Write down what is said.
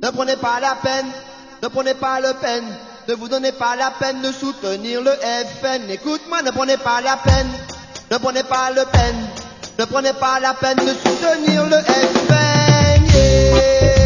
Ne prenez pas la peine, ne prenez pas la peine, ne vous donnez pas la peine de soutenir le FN. Écoute-moi, ne prenez pas la peine, ne prenez pas la peine, ne prenez pas la peine de soutenir le FN. Yeah.